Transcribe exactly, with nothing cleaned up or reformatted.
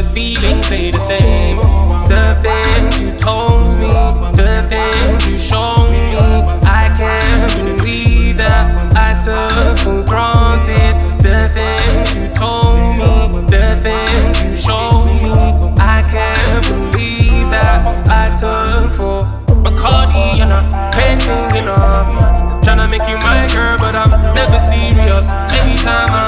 the feeling stay the same. The things you told me, the things you showed me, I can't believe that I took for granted. The things you told me, the things you showed me, I can't believe that I took for Bacardi and a painting, you know. Tryna make you my girl, but I'm never serious. Every time I